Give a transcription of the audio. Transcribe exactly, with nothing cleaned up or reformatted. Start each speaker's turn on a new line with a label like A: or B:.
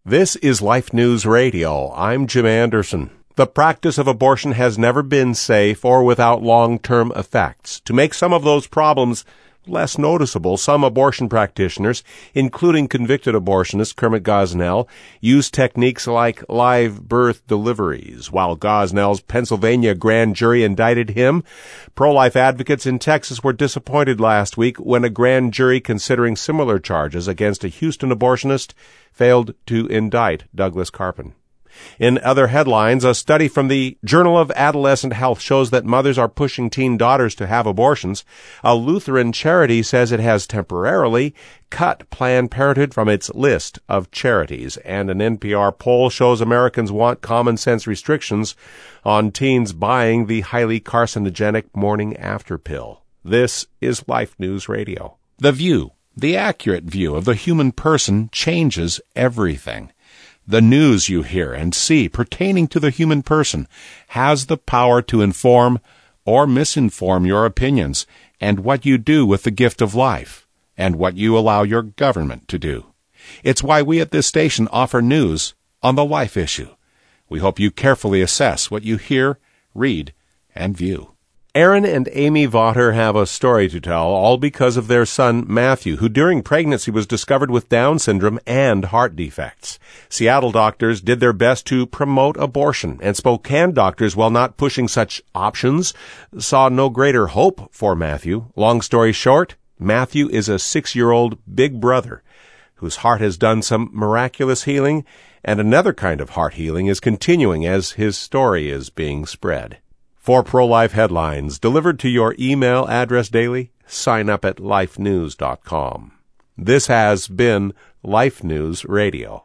A: This is Life News Radio. I'm Jim Anderson. The practice of abortion has never been safe or without long-term effects. To make some of those problems less noticeable, some abortion practitioners, including convicted abortionist Kermit Gosnell, use techniques like live birth deliveries. While Gosnell's Pennsylvania grand jury indicted him, pro-life advocates in Texas were disappointed last week when a grand jury considering similar charges against a Houston abortionist failed to indict Douglas Carpin. In other headlines, a study from the Journal of Adolescent Health shows that mothers are pushing teen daughters to have abortions. A Lutheran charity says it has temporarily cut Planned Parenthood from its list of charities. And an N P R poll shows Americans want common sense restrictions on teens buying the highly carcinogenic morning after pill. This is Life News Radio.
B: The view, the accurate view of the human person, changes everything. The news you hear and see pertaining to the human person has the power to inform or misinform your opinions and what you do with the gift of life and what you allow your government to do. It's why we at this station offer news on the life issue. We hope you carefully assess what you hear, read, and view.
A: Aaron and Amy Vaughter have a story to tell, all because of their son Matthew, who during pregnancy was discovered with Down syndrome and heart defects. Seattle doctors did their best to promote abortion, and Spokane doctors, while not pushing such options, saw no greater hope for Matthew. Long story short, Matthew is a six-year-old big brother whose heart has done some miraculous healing, and another kind of heart healing is continuing as his story is being spread. For pro-life headlines delivered to your email address daily, sign up at life news dot com. This has been Life News Radio.